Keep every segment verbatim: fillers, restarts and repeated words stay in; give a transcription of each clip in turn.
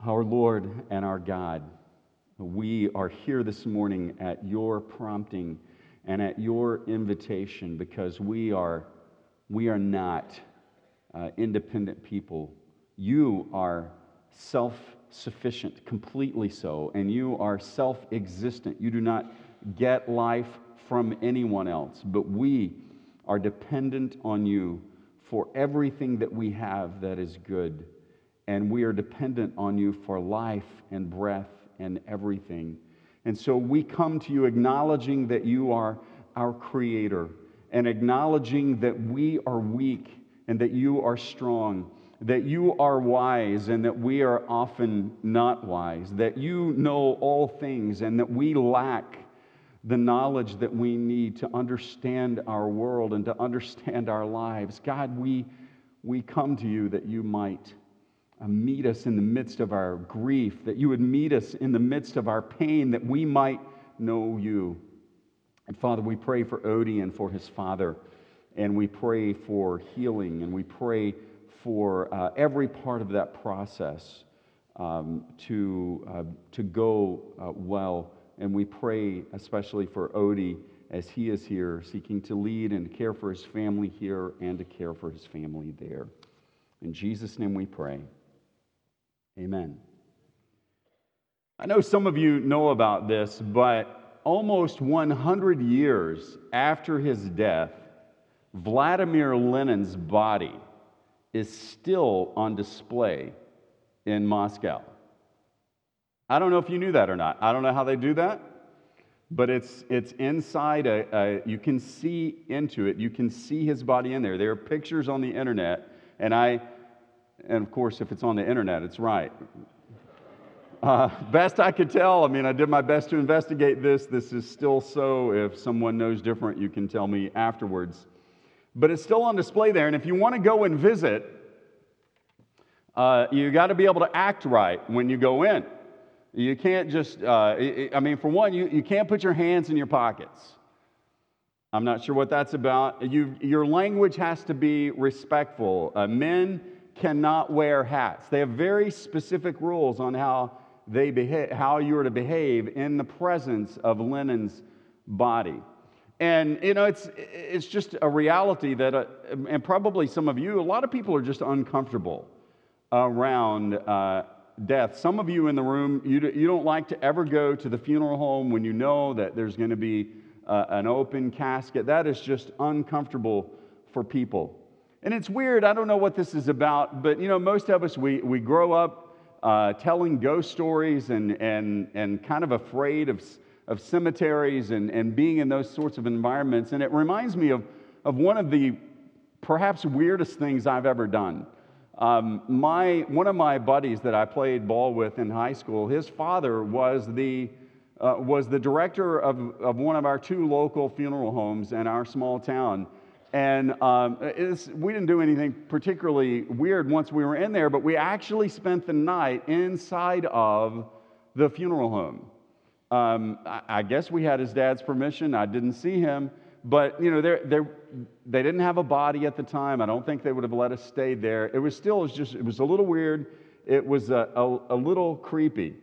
Our Lord and our God, we are here this morning at your prompting and at your invitation because we are, we are not uh, independent people. You are self-sufficient, completely so, and you are self-existent. You do not get life from anyone else, but we are dependent on you for everything that we have that is good. And we are dependent on you for life and breath and everything. And so we come to you acknowledging that you are our creator and acknowledging that we are weak and that you are strong, that you are wise and that we are often not wise, that you know all things and that we lack the knowledge that we need to understand our world and to understand our lives. God, we, we come to you that you might Uh, meet us in the midst of our grief, that you would meet us in the midst of our pain, that we might know you. And Father, we pray for Odie and for his father, and we pray for healing, and we pray for uh, every part of that process um, to, uh, to go uh, well. And we pray especially for Odie as he is here, seeking to lead and care for his family here and to care for his family there. In Jesus' name we pray. Amen. I know some of you know about this, but almost one hundred years after his death, Vladimir Lenin's body is still on display in Moscow. I don't know if you knew that or not. I don't know how they do that, but it's it's inside a, a you can see into it. You can see his body in there. There are pictures on the internet, and I And of course, if it's on the internet, it's right. Uh, best I could tell, I mean, I did my best to investigate this. This is still so. If someone knows different, you can tell me afterwards. But it's still on display there. And if you want to go and visit, uh, you got to be able to act right when you go in. You can't just, uh, I mean, for one, you, you can't put your hands in your pockets. I'm not sure what that's about. You, your language has to be respectful. Uh, men cannot wear hats. They have very specific rules on how they behave, how you are to behave in the presence of Lenin's body. And you know, it's it's just a reality that, uh, and probably some of you, a lot of people are just uncomfortable around uh, death. Some of you in the room, you you don't like to ever go to the funeral home when you know that there's going to be uh, an open casket. That is just uncomfortable for people. And it's weird, I don't know what this is about, but you know, most of us, we, we grow up uh, telling ghost stories and, and, and kind of afraid of, of cemeteries and, and being in those sorts of environments. And it reminds me of, of one of the perhaps weirdest things I've ever done. Um, my, one of my buddies that I played ball with in high school, his father was the, uh, was the director of, of one of our two local funeral homes in our small town. And um, it's, we didn't do anything particularly weird once we were in there, but we actually spent the night inside of the funeral home. Um, I, I guess we had his dad's permission. I didn't see him, but you know, they're, they're, they didn't have a body at the time. I don't think they would have let us stay there. It was still, it was just, it was a little weird. It was a, a, a little creepy,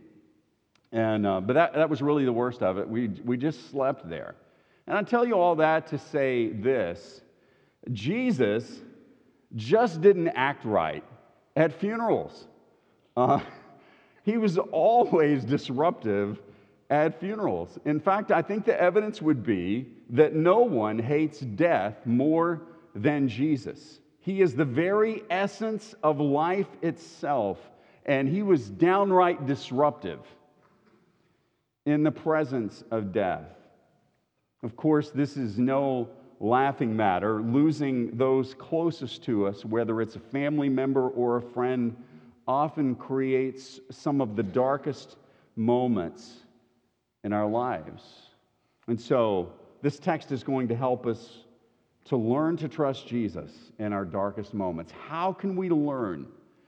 and uh, but that that was really the worst of it. We we just slept there, and I tell you all that to say this. Jesus just didn't act right at funerals. Uh, he was always disruptive at funerals. In fact, I think the evidence would be that no one hates death more than Jesus. He is the very essence of life itself, and he was downright disruptive in the presence of death. Of course, this is no laughing matter. Losing those closest to us, whether it's a family member or a friend, often creates some of the darkest moments in our lives. And so, this text is going to help us to learn to trust Jesus in our darkest moments. How can we learn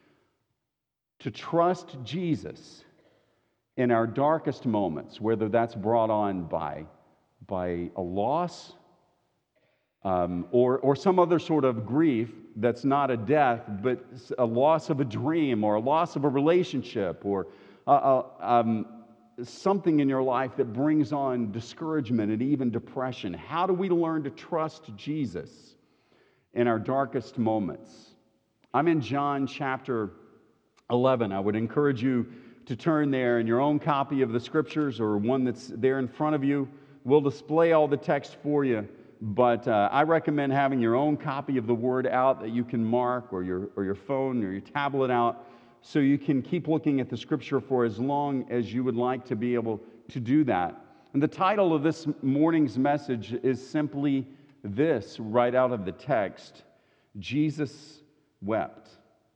to trust Jesus in our darkest moments, whether that's brought on by, by a loss, um, or, or some other sort of grief that's not a death, but a loss of a dream or a loss of a relationship or uh, uh, um, something in your life that brings on discouragement and even depression. How do we learn to trust Jesus in our darkest moments? I'm in John chapter eleven. I would encourage you to turn there in your own copy of the scriptures or one that's there in front of you. We'll display all the text for you, but uh, I recommend having your own copy of the Word out that you can mark, or your, or your phone or your tablet out, so you can keep looking at the scripture for as long as you would like to be able to do that. And the title of this morning's message is simply this, right out of the text: Jesus wept.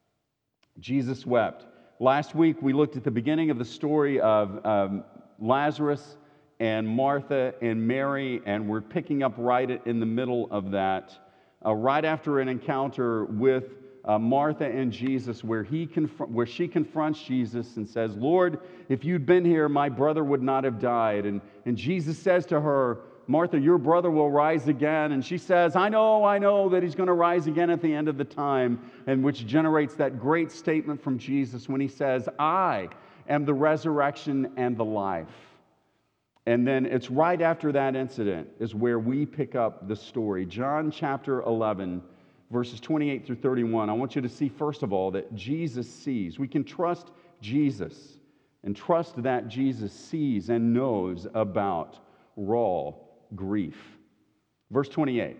Jesus wept. Last week we looked at the beginning of the story of um, Lazarus and Martha and Mary, and we're picking up right in the middle of that, uh, right after an encounter with uh, Martha and Jesus, where he conf- where she confronts Jesus and says, "Lord, if you'd been here, my brother would not have died." And, and Jesus says to her, "Martha, your brother will rise again." And she says, I know, I know that he's going to rise again at the end of the time, and which generates that great statement from Jesus when he says, "I am the resurrection and the life." And then it's right after that incident is where we pick up the story. John chapter eleven, verses twenty-eight through thirty-one. I want you to see, first of all, that Jesus sees. We can trust Jesus and trust that Jesus sees and knows about raw grief. Verse twenty-eight.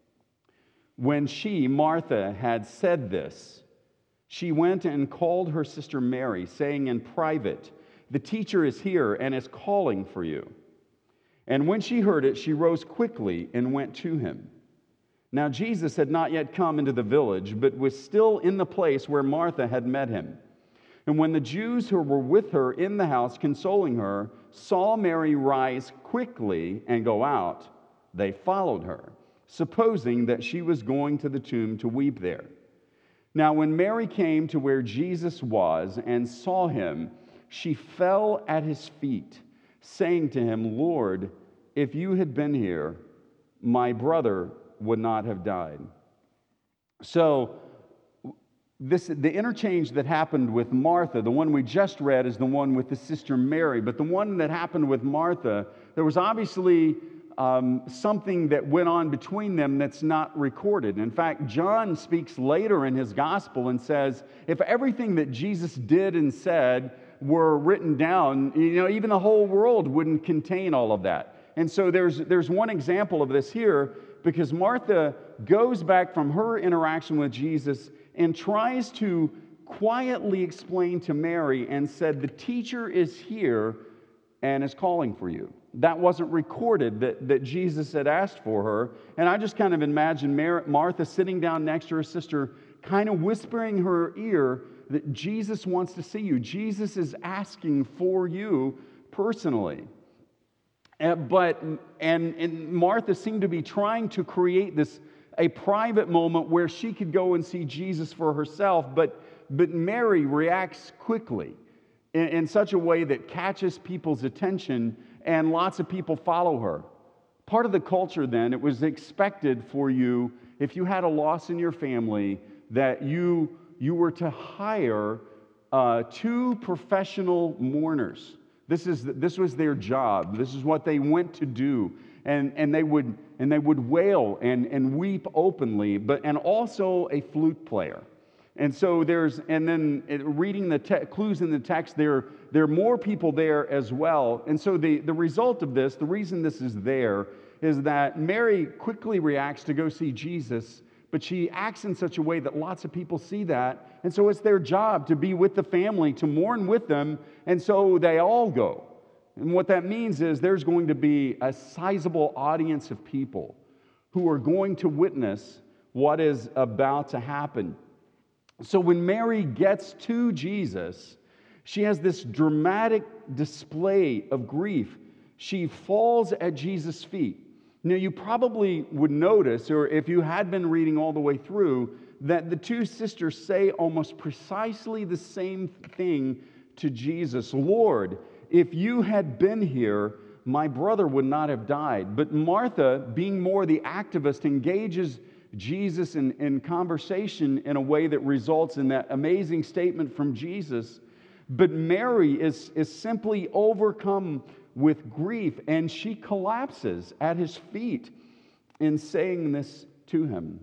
When she, Martha, had said this, she went and called her sister Mary, saying in private, "The teacher is here and is calling for you." And when she heard it, she rose quickly and went to him. Now Jesus had not yet come into the village, but was still in the place where Martha had met him. And when the Jews who were with her in the house consoling her saw Mary rise quickly and go out, they followed her, supposing that she was going to the tomb to weep there. Now when Mary came to where Jesus was and saw him, she fell at his feet, saying to him, "Lord, if you had been here, my brother would not have died." So, This, the interchange that happened with Martha, the one we just read, is the one with the sister Mary. But the one that happened with Martha, there was obviously um, something that went on between them that's not recorded. In fact, John speaks later in his gospel and says, if everything that Jesus did and said were written down, you know, even the whole world wouldn't contain all of that. And so there's, there's one example of this here, because Martha goes back from her interaction with Jesus and tries to quietly explain to Mary and said, "The teacher is here and is calling for you." That wasn't recorded that, that Jesus had asked for her. And I just kind of imagine Mar- Martha sitting down next to her sister, kind of whispering her ear that Jesus wants to see you. Jesus is asking for you personally. Uh, but, and, and Martha seemed to be trying to create this a private moment where she could go and see Jesus for herself, but, but Mary reacts quickly in, in such a way that catches people's attention, and lots of people follow her. Part of the culture then, it was expected for you, if you had a loss in your family, that you, you were to hire uh, two professional mourners. This is, this was their job. This is what they went to do. And, and they would and they would wail and, and weep openly, but and also a flute player. And so there's and then it, reading the te- clues in the text, there there are more people there as well. And so the, the result of this, the reason this is there, is that Mary quickly reacts to go see Jesus, but she acts in such a way that lots of people see that, and so it's their job to be with the family, to mourn with them, and so they all go. And what that means is there's going to be a sizable audience of people who are going to witness what is about to happen. So when Mary gets to Jesus, she has this dramatic display of grief. She falls at Jesus' feet. Now, you probably would notice, or if you had been reading all the way through, that the two sisters say almost precisely the same thing to Jesus. "Lord, if you had been here, my brother would not have died. But Martha, being more the activist, engages Jesus in, in conversation in a way that results in that amazing statement from Jesus. But Mary is, is simply overcome with grief, and she collapses at his feet in saying this to him.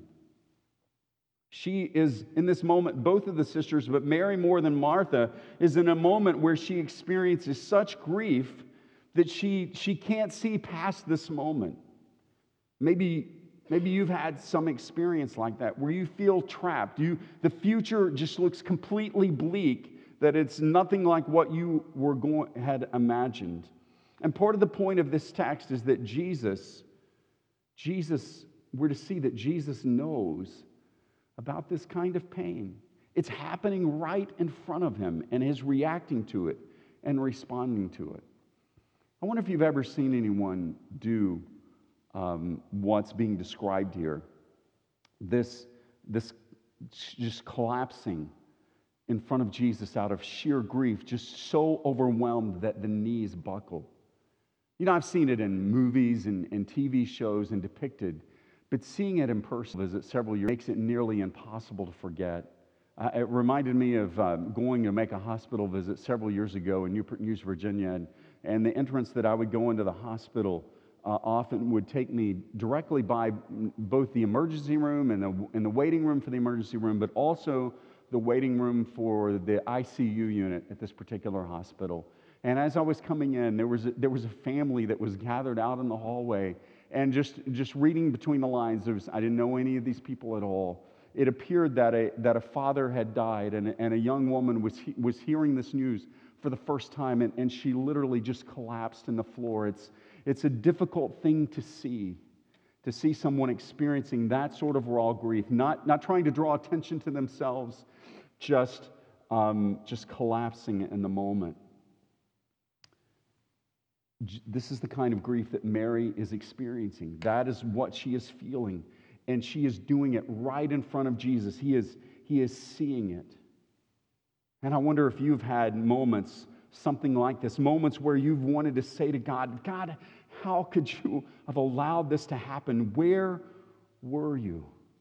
She is, in this moment, both of the sisters, but Mary more than Martha, is in a moment where she experiences such grief that she, she can't see past this moment. Maybe, maybe you've had some experience like that, where you feel trapped. You, the future just looks completely bleak, that it's nothing like what you were going, had imagined. And part of the point of this text is that Jesus, Jesus, we're to see that Jesus knows about this kind of pain. It's happening right in front of him, and he's reacting to it and responding to it. I wonder if you've ever seen anyone do um, what's being described here. This, this just collapsing in front of Jesus out of sheer grief, just so overwhelmed that the knees buckle. You know, I've seen it in movies and, and T V shows and depicted, but seeing it in person visit several years makes it nearly impossible to forget. Uh, it reminded me of uh, going to make a hospital visit several years ago in Newport News, Virginia, and, and the entrance that I would go into the hospital uh, often would take me directly by both the emergency room and the, and the waiting room for the emergency room, but also the waiting room for the I C U unit at this particular hospital. And as I was coming in, there was a, there was a family that was gathered out in the hallway, and just, just reading between the lines, there was, I didn't know any of these people at all. It appeared that a, that a father had died, and, and a young woman was, was hearing this news for the first time, and, and she literally just collapsed in the floor. It's, it's a difficult thing to see, to see someone experiencing that sort of raw grief, not, not trying to draw attention to themselves, just, um, just collapsing in the moment. This is the kind of grief that Mary is experiencing. That is what she is feeling. And she is doing it right in front of Jesus. He is, he is seeing it. And I wonder if you've had moments, something like this, moments where you've wanted to say to God, God, how could you have allowed this to happen? Where were you?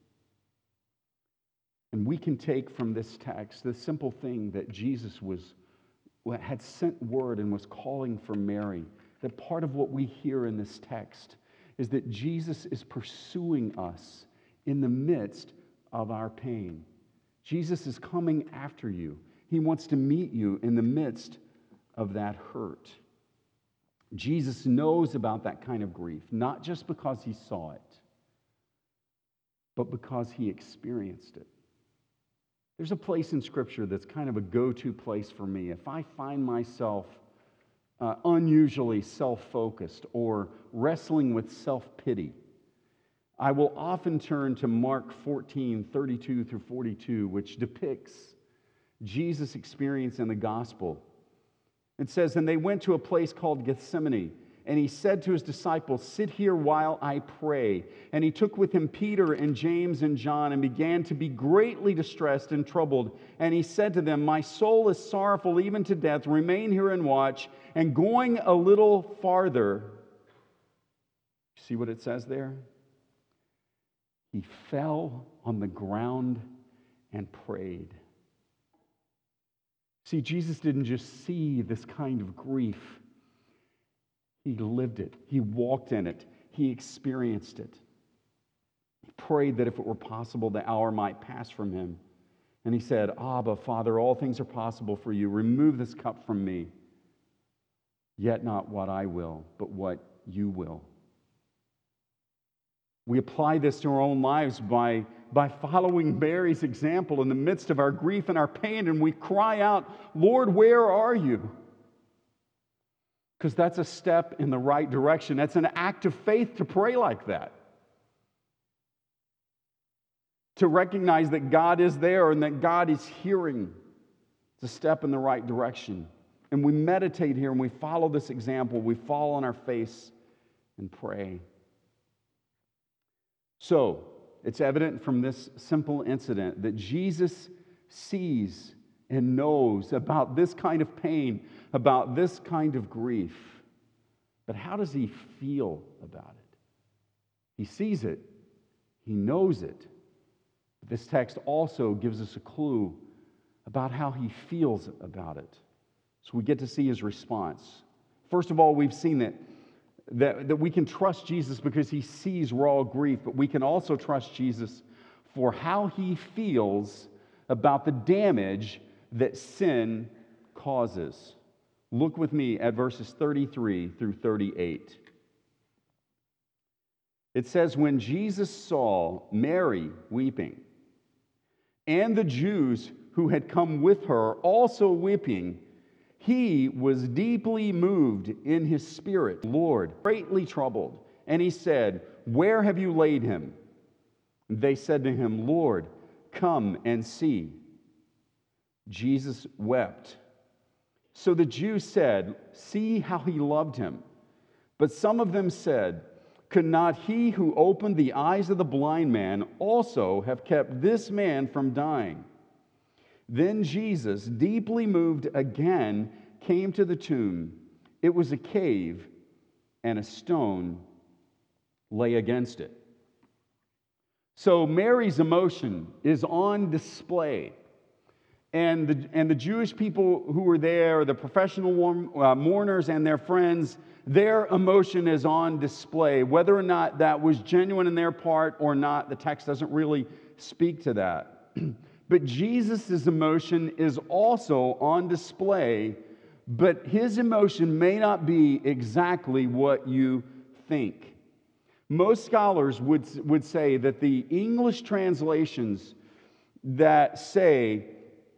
And we can take from this text the simple thing that Jesus was had sent word and was calling for Mary. That part of what we hear in this text is that Jesus is pursuing us in the midst of our pain. Jesus is coming after you. He wants to meet you in the midst of that hurt. Jesus knows about that kind of grief, not just because he saw it, but because he experienced it. There's a place in Scripture that's kind of a go-to place for me. If I find myself uh, unusually self-focused or wrestling with self-pity, I will often turn to Mark fourteen, thirty-two through forty-two, which depicts Jesus' experience in the gospel. It says, "And they went to a place called Gethsemane, and he said to his disciples, 'Sit here while I pray.' And he took with him Peter and James and John and began to be greatly distressed and troubled. And he said to them, 'My soul is sorrowful even to death. Remain here and watch.' And going a little farther," see what it says there? "He fell on the ground and prayed." See, Jesus didn't just see this kind of grief. He lived it. He walked in it. He experienced it. He prayed that if it were possible, the hour might pass from him. And he said, "Abba, Father, all things are possible for you. Remove this cup from me. Yet not what I will, but what you will." We apply this to our own lives by, by following Mary's example in the midst of our grief and our pain, and we cry out, "Lord, where are you?" Because that's a step in the right direction. That's an act of faith to pray like that. To recognize that God is there and that God is hearing. It's a step in the right direction. And we meditate here and we follow this example. We fall on our face and pray. So, it's evident from this simple incident that Jesus sees and knows about this kind of pain, about this kind of grief. But how does he feel about it? He sees it. He knows it. But this text also gives us a clue about how he feels about it. So we get to see his response. First of all, we've seen that, that, that we can trust Jesus because he sees raw grief, but we can also trust Jesus for how he feels about the damage that sin causes. Look with me at verses thirty-three through thirty-eight. It says, when Jesus saw Mary weeping, and the Jews who had come with her also weeping, he was deeply moved in his spirit, Lord, greatly troubled. And he said, where have you laid him? They said to him, Lord, come and see. Jesus wept. So the Jews said, see how he loved him. But some of them said, could not he who opened the eyes of the blind man also have kept this man from dying? Then Jesus, deeply moved again, came to the tomb. It was a cave, and a stone lay against it. So Mary's emotion is on display. And the, and the Jewish people who were there, the professional uh, mourners and their friends, their emotion is on display. Whether or not that was genuine in their part or not, the text doesn't really speak to that. But Jesus' emotion is also on display, but his emotion may not be exactly what you think. Most scholars would, would say that the English translations that say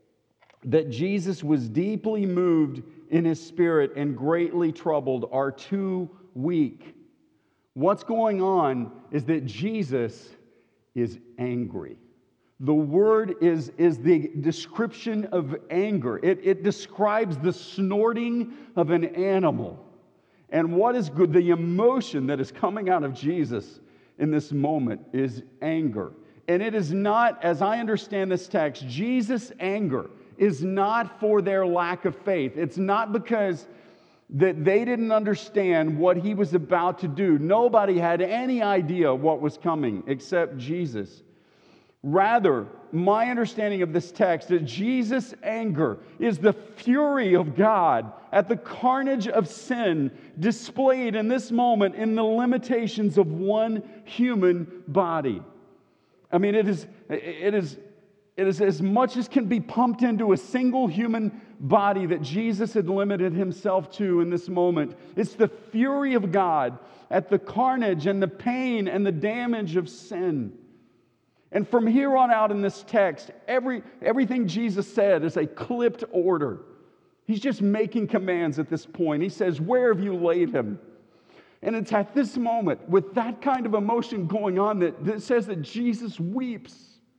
that Jesus was deeply moved in his spirit and greatly troubled are too weak. What's going on is that Jesus is angry. The word is, is the description of anger. It, it describes the snorting of an animal. And what is good, the emotion that is coming out of Jesus in this moment is anger. And it is not, as I understand this text, Jesus' anger is not for their lack of faith. It's not because that they didn't understand what he was about to do. Nobody had any idea what was coming except Jesus. Rather, my understanding of this text is Jesus' anger is the fury of God at the carnage of sin displayed in this moment in the limitations of one human body. I mean, it is, it is, it is as much as can be pumped into a single human body that Jesus had limited himself to in this moment. It's the fury of God at the carnage and the pain and the damage of sin. And from here on out in this text, every, everything Jesus said is a clipped order. He's just making commands at this point. He says, where have you laid him? And it's at this moment, with that kind of emotion going on, that, that says that Jesus weeps.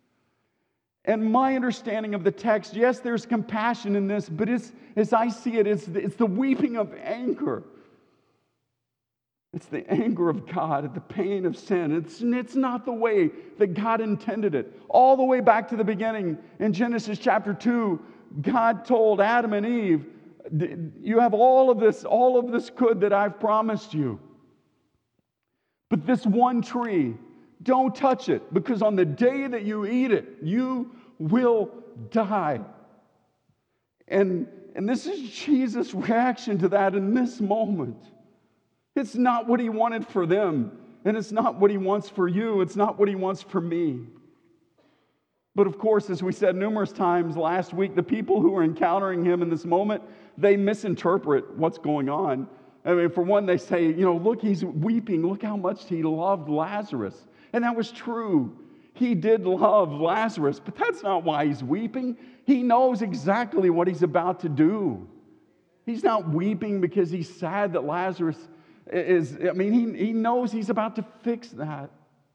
And my understanding of the text, yes, there's compassion in this, but it's, as I see it, it's, it's the weeping of anger. It's the anger of God at the pain of sin. It's, it's not the way that God intended it. All the way back to the beginning in Genesis chapter two, God told Adam and Eve, you have all of this, all of this good that I've promised you. But this one tree, don't touch it, because on the day that you eat it, you will die. And, and this is Jesus' reaction to that in this moment. It's not what he wanted for them, and it's not what he wants for you. It's not what he wants for me. But of course, as we said numerous times last week, the people who are encountering him in this moment, they misinterpret what's going on. I mean, for one, they say, you know, look, he's weeping. Look how much he loved Lazarus. And that was true. He did love Lazarus, but that's not why he's weeping. He knows exactly what he's about to do. He's not weeping because he's sad that Lazarus is, I mean, he, he knows he's about to fix that.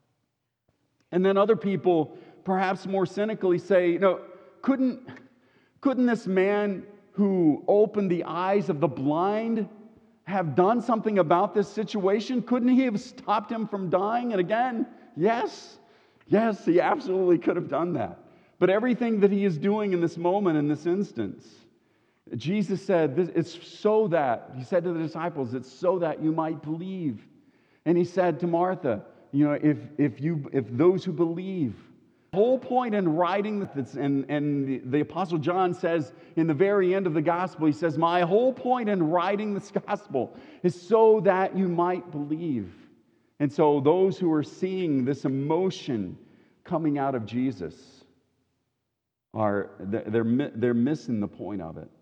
And then other people, perhaps more cynically, say, you know, couldn't, couldn't this man who opened the eyes of the blind have done something about this situation? Couldn't he have stopped him from dying? And again, yes, yes, he absolutely could have done that. But everything that he is doing in this moment, in this instance, Jesus said, this, it's so that, he said to the disciples, it's so that you might believe. And he said to Martha, you know, if, if, you, if those who believe, the whole point in writing this, and, and the, the Apostle John says in the very end of the gospel, he says, my whole point in writing this gospel is so that you might believe. And so those who are seeing this emotion coming out of Jesus are, they're, they're missing the point of it.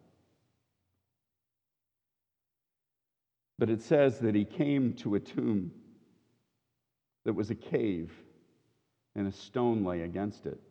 But it says that he came to a tomb that was a cave and a stone lay against it.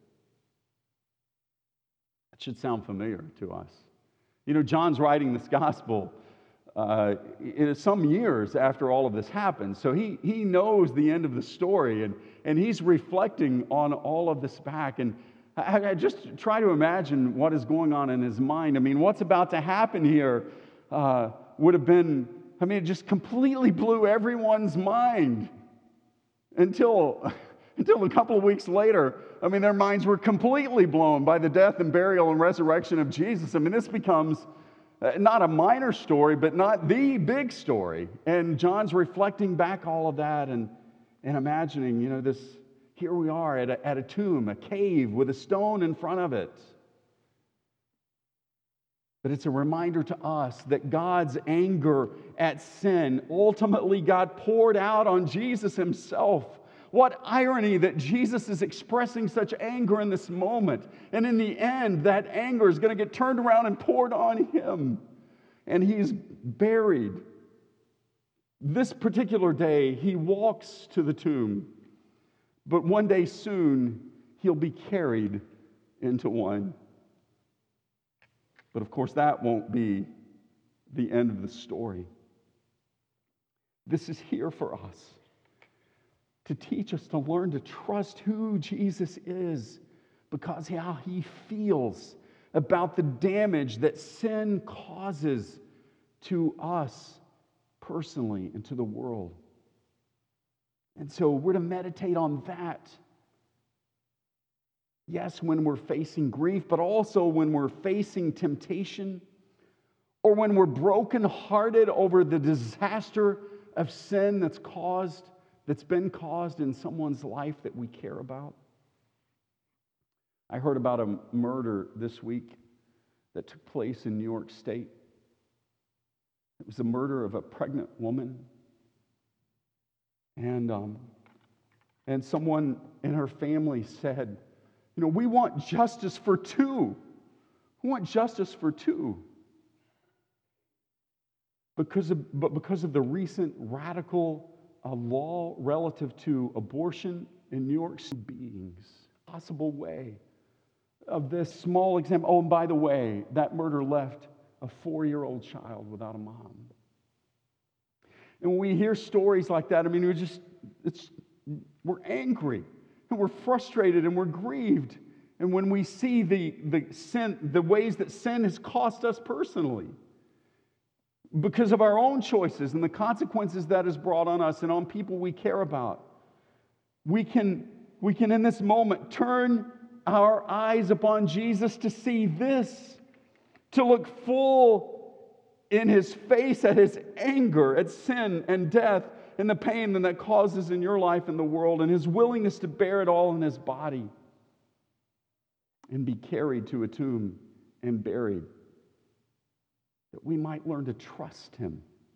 That should sound familiar to us. You know, John's writing this gospel uh, in some years after all of this happened. So he, he knows the end of the story, and, and he's reflecting on all of this back. And I, I just try to imagine what is going on in his mind. I mean, what's about to happen here uh, would have been, I mean, it just completely blew everyone's mind until, until a couple of weeks later. I mean, their minds were completely blown by the death and burial and resurrection of Jesus. I mean, this becomes not a minor story, but not the big story. And John's reflecting back all of that and, and imagining, you know, this, here we are at a, at a tomb, a cave with a stone in front of it. But it's a reminder to us that God's anger at sin ultimately got poured out on Jesus himself. What irony that Jesus is expressing such anger in this moment. And in the end, that anger is going to get turned around and poured on him. And he's buried. This particular day, he walks to the tomb. But one day soon, he'll be carried into one. But of course, that won't be the end of the story. This is here for us to teach us to learn to trust who Jesus is, because how he feels about the damage that sin causes to us personally and to the world. And so we're to meditate on that. Yes, when we're facing grief, but also when we're facing temptation, or when we're brokenhearted over the disaster of sin that's caused, that's been caused in someone's life that we care about. I heard about a murder this week that took place in New York State. It was the murder of a pregnant woman. And, um, and someone in her family said, you know, we want justice for two. We want justice for two. Because of, but because of the recent radical uh, law relative to abortion in New York City beings, possible way of this small example. Oh, and by the way, that murder left a four-year-old child without a mom. And when we hear stories like that, I mean, we're just, it's, we're angry. And we're frustrated and we're grieved. And when we see the, the sin, the ways that sin has cost us personally, because of our own choices and the consequences that has brought on us and on people we care about, we can, we can in this moment turn our eyes upon Jesus to see this, to look full in his face at his anger at sin and death, and the pain that that causes in your life and the world, and his willingness to bear it all in his body and be carried to a tomb and buried, that we might learn to trust him,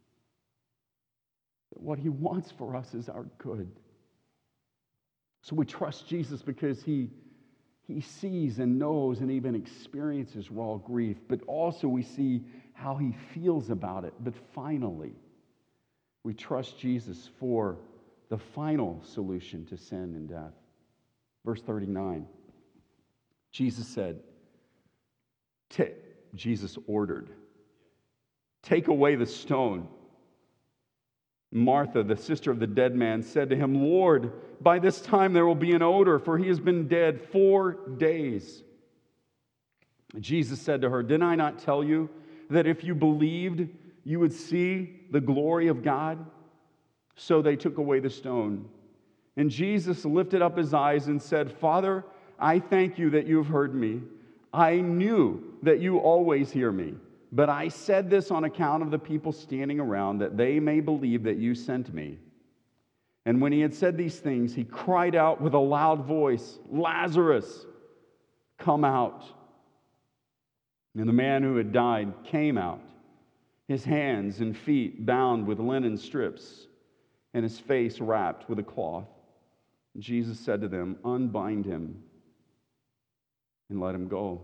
that what he wants for us is our good. So we trust Jesus because he, he sees and knows and even experiences raw grief, but also we see how he feels about it. But finally, we trust Jesus for the final solution to sin and death. Verse thirty-nine, Jesus said, T- Jesus ordered, take away the stone. Martha, the sister of the dead man, said to him, Lord, by this time there will be an odor, for he has been dead four days. Jesus said to her, did I not tell you that if you believed, you would see the glory of God? So they took away the stone. And Jesus lifted up his eyes and said, Father, I thank you that you have heard me. I knew that you always hear me, But I said this on account of the people standing around, that they may believe that you sent me." And when he had said these things, he cried out with a loud voice, "Lazarus, come out." And the man who had died came out, his hands and feet bound with linen strips, and his face wrapped with a cloth. Jesus said to them, "Unbind him and let him go."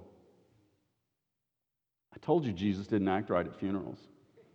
I told you Jesus didn't act right at funerals.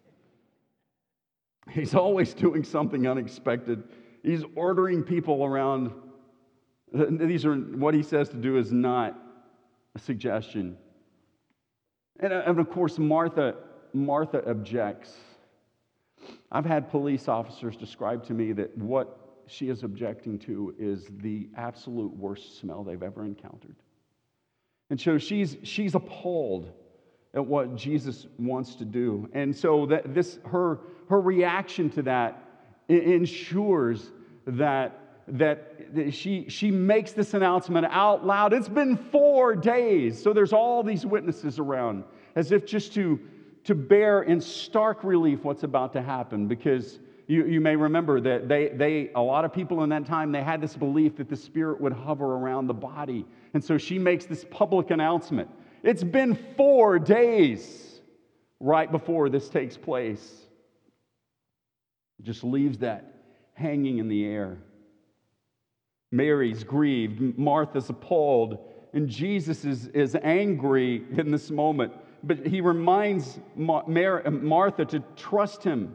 He's always doing something unexpected. He's ordering people around. These are what he says to do is not a suggestion. And, and of course, Martha, Martha objects. I've had police officers describe to me that what she is objecting to is the absolute worst smell they've ever encountered. And so she's she's appalled at what Jesus wants to do. And so that this her her reaction to that ensures that that she she makes this announcement out loud. It's been four days. So there's all these witnesses around, as if just to to bear in stark relief what's about to happen. Because you, you may remember that they they a lot of people in that time, they had this belief that the spirit would hover around the body. And so she makes this public announcement. It's been four days right before this takes place. Just leaves that hanging in the air. Mary's grieved, Martha's appalled, and Jesus is, is angry in this moment. But he reminds Martha to trust him.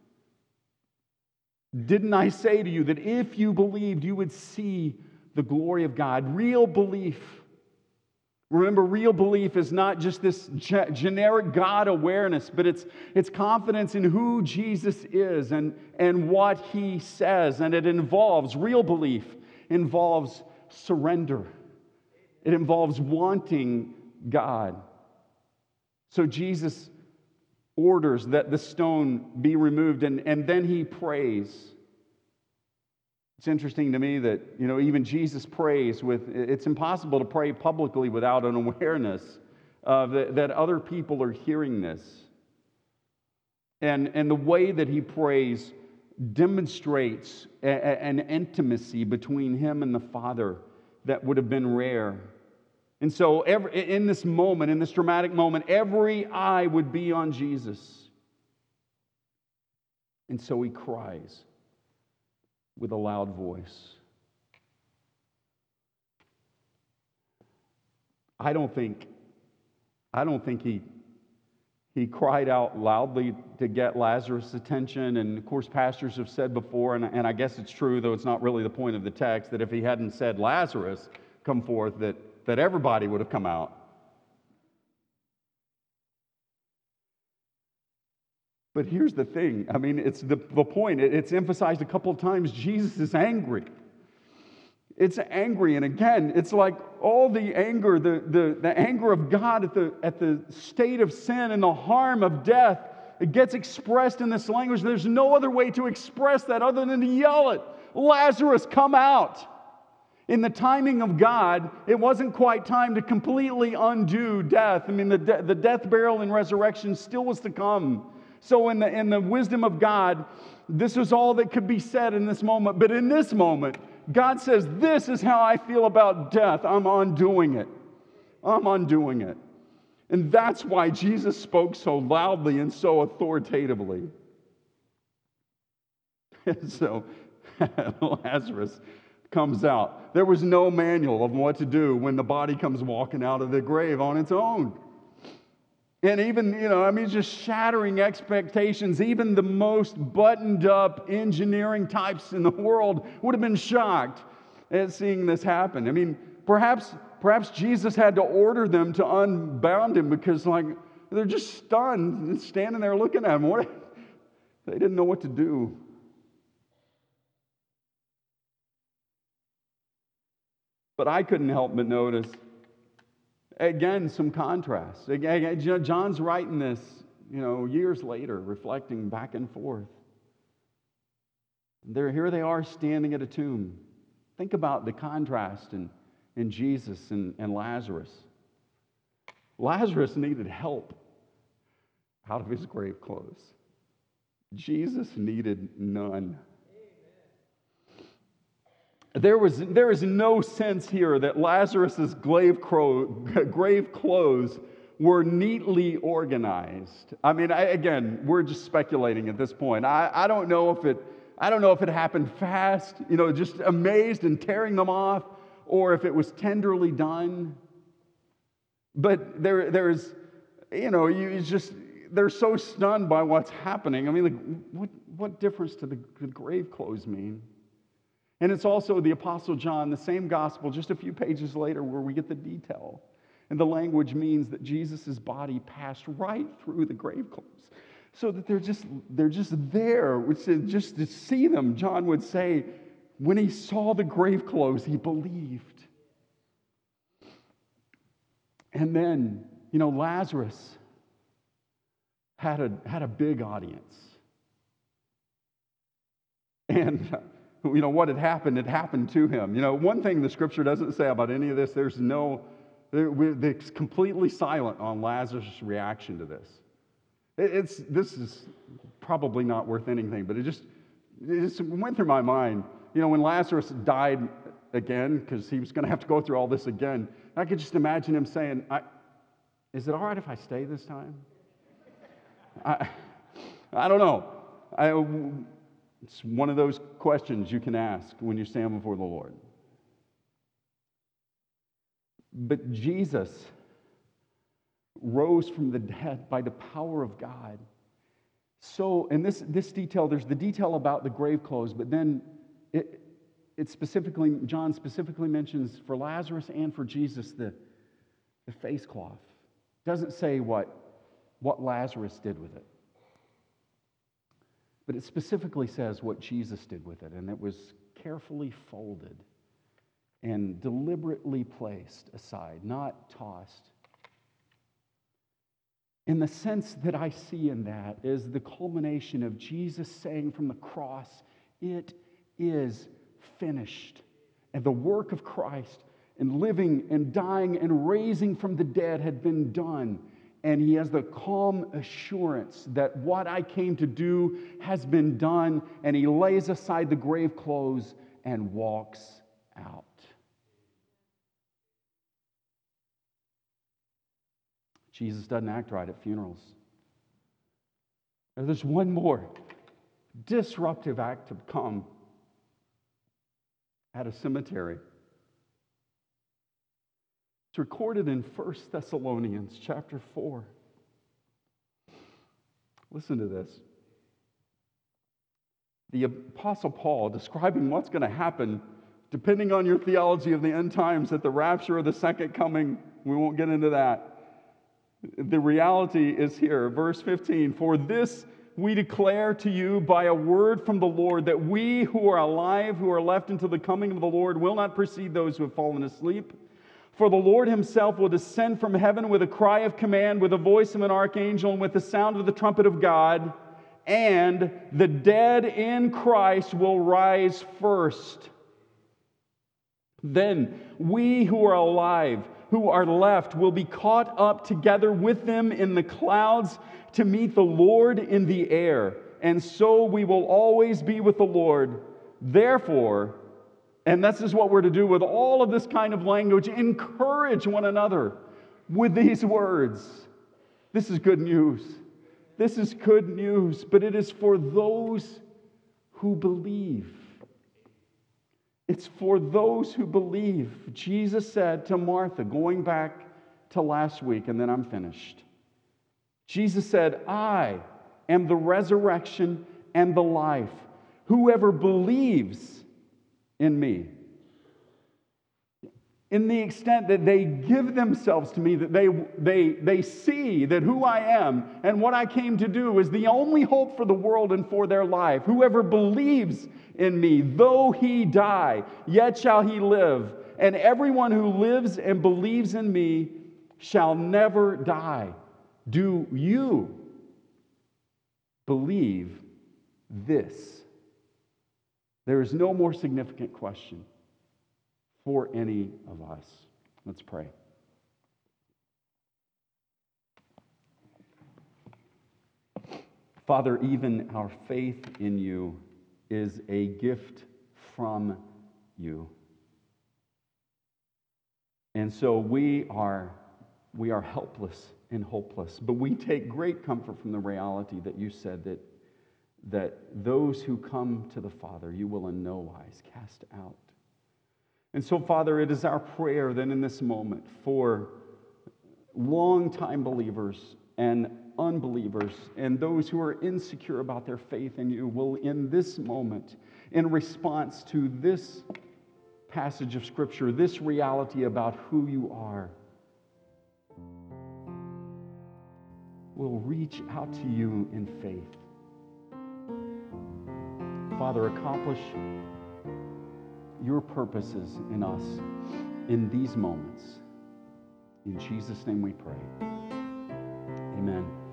Didn't I say to you that if you believed, you would see the glory of God? Real belief. Remember, real belief is not just this ge- generic God awareness, but it's, it's confidence in who Jesus is and, and what he says. And it involves, real belief involves surrender. It involves wanting God. So Jesus orders that the stone be removed, and, and then he prays. It's interesting to me that, you know, even Jesus prays with, it's impossible to pray publicly without an awareness of that, that other people are hearing this. And, and the way that he prays demonstrates a, a, an intimacy between him and the Father that would have been rare. And so every, in this moment, in this dramatic moment, every eye would be on Jesus. And so he cries with a loud voice. I don't think, I don't think he, he cried out loudly to get Lazarus' attention. And of course, pastors have said before, and, and I guess it's true, though it's not really the point of the text, that if he hadn't said, "Lazarus, come forth," that, that everybody would have come out. But here's the thing. I mean, it's the, the point. It's emphasized a couple of times. Jesus is angry. It's angry. And again, it's like all the anger, the, the, the anger of God at the, at the state of sin and the harm of death, it gets expressed in this language. There's no other way to express that other than to yell it. "Lazarus, come out." In the timing of God, it wasn't quite time to completely undo death. I mean, the, de- the death, burial, and resurrection still was to come. So in the, in the wisdom of God, this is all that could be said in this moment. But in this moment, God says, "This is how I feel about death. I'm undoing it. I'm undoing it." And that's why Jesus spoke so loudly and so authoritatively. And so Lazarus comes out. There was no manual of what to do when the body comes walking out of the grave on its own. And even, you know, I mean, just shattering expectations. Even the most buttoned up engineering types in the world would have been shocked at seeing this happen. I mean, perhaps, perhaps Jesus had to order them to unbound him because, like, they're just stunned and standing there looking at him. What? They didn't know what to do. But I couldn't help but notice, again, some contrast. Again, John's writing this, you know, years later, reflecting back and forth. They're, here they are standing at a tomb. Think about the contrast in, in Jesus and, and Lazarus. Lazarus needed help. out of his grave clothes. Jesus needed none. There was, there is no sense here that Lazarus' grave, cro- grave clothes were neatly organized. I mean, I, again, we're just speculating at this point. I, I don't know if it, I don't know if it happened fast, you know, just amazed and tearing them off, or if it was tenderly done. But there, there's, you know, you just, they're so stunned by what's happening. I mean, like, what, what difference do the, the grave clothes mean? And it's also the Apostle John, the same gospel, just a few pages later, where we get the detail. And the language means that Jesus' body passed right through the grave clothes. So that they're just, they're just there. Which is just to see them, John would say, when he saw the grave clothes, he believed. And then, you know, Lazarus had a, had a big audience. And you know, what had happened, it happened to him. You know, one thing the scripture doesn't say about any of this, there's no, it's completely silent on Lazarus' reaction to this. It's, this is probably not worth anything, but it just, it just went through my mind. You know, when Lazarus died again, because he was going to have to go through all this again, I could just imagine him saying, I, is it all right if I stay this time? I, I don't know. I, It's one of those questions you can ask when you stand before the Lord. But Jesus rose from the dead by the power of God. So, and this, this detail, there's the detail about the grave clothes, but then it, it specifically, John specifically mentions for Lazarus and for Jesus the, the face cloth. It doesn't say what, what Lazarus did with it. But it specifically says what Jesus did with it, and it was carefully folded and deliberately placed aside, not tossed. And the sense that I see in that is the culmination of Jesus saying from the cross, it is finished. And the work of Christ in living and dying and raising from the dead had been done. And he has the calm assurance that what I came to do has been done. And he lays aside the grave clothes and walks out. Jesus doesn't act right at funerals. There's one more disruptive act to come at a cemetery. It's recorded in First Thessalonians chapter four. Listen to this. The Apostle Paul, describing what's going to happen, depending on your theology of the end times, at the rapture or the second coming, we won't get into that. The reality is here, verse fifteen, for this we declare to you by a word from the Lord, that we who are alive, who are left until the coming of the Lord, will not precede those who have fallen asleep. For the Lord himself will descend from heaven with a cry of command, with the voice of an archangel, and with the sound of the trumpet of God, and the dead in Christ will rise first. Then we who are alive, who are left, will be caught up together with them in the clouds to meet the Lord in the air. And so we will always be with the Lord. Therefore, and this is what we're to do with all of this kind of language, encourage one another with these words. This is good news. This is good news, but it is for those who believe. It's for those who believe. Jesus said to Martha, going back to last week, and then I'm finished. Jesus said, I am the resurrection and the life. Whoever believes in me, in the extent that they give themselves to me, that they, they, they see that who I am and what I came to do is the only hope for the world and for their life. Whoever believes in me, though he die, yet shall he live. And everyone who lives and believes in me shall never die. Do you believe this? There is no more significant question for any of us. Let's pray. Father, even our faith in you is a gift from you. And so we are, we are helpless and hopeless, but we take great comfort from the reality that you said that, that those who come to the Father, you will in no wise cast out. And so, Father, it is our prayer that in this moment for longtime believers and unbelievers and those who are insecure about their faith in you will, in this moment, in response to this passage of Scripture, this reality about who you are, will reach out to you in faith. Father, accomplish your purposes in us in these moments. In Jesus' name we pray. Amen.